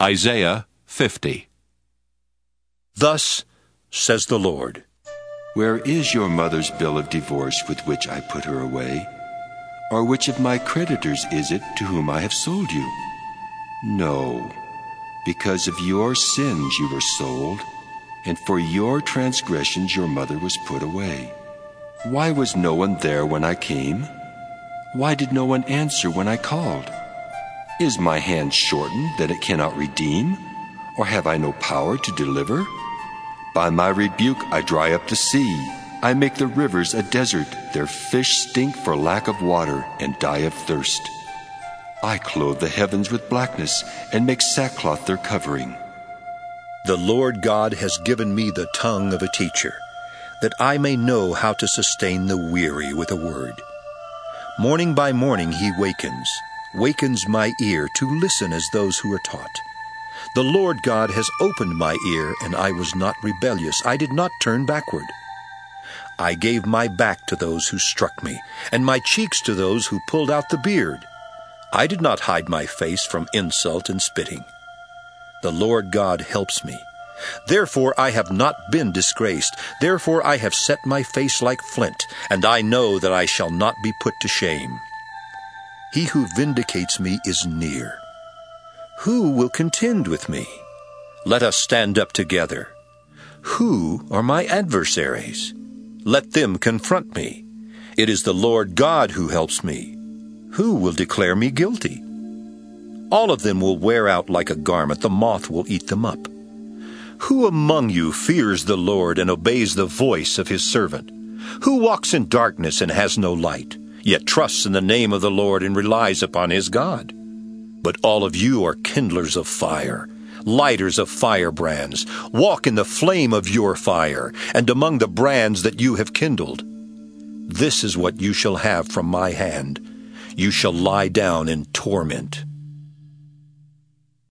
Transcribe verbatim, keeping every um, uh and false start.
Isaiah fifty. Thus says the Lord, Where is your mother's bill of divorce with which I put her away? Or which of my creditors is it to whom I have sold you? No, because of your sins you were sold, and for your transgressions your mother was put away. Why was no one there when I came? Why did no one answer when I called? Is my hand shortened that it cannot redeem? Or have I no power to deliver? By my rebuke I dry up the sea. I make the rivers a desert. Their fish stink for lack of water and die of thirst. I clothe the heavens with blackness and make sackcloth their covering. The Lord God has given me the tongue of a teacher, that I may know how to sustain the weary with a word. Morning by morning he wakens, wakens my ear to listen as those who are taught. The Lord God has opened my ear, and I was not rebellious. I did not turn backward. I gave my back to those who struck me, and my cheeks to those who pulled out the beard. I did not hide my face from insult and spitting. The Lord God helps me. Therefore I have not been disgraced. Therefore I have set my face like flint, and I know that I shall not be put to shame. He who vindicates me is near. Who will contend with me? Let us stand up together. Who are my adversaries? Let them confront me. It is the Lord God who helps me. Who will declare me guilty? All of them will wear out like a garment. The moth will eat them up. Who among you fears the Lord and obeys the voice of his servant? Who walks in darkness and has no light, yet trusts in the name of the Lord and relies upon his God? But all of you are kindlers of fire, lighters of firebrands. Walk in the flame of your fire, and among the brands that you have kindled. This is what you shall have from my hand. You shall lie down in torment.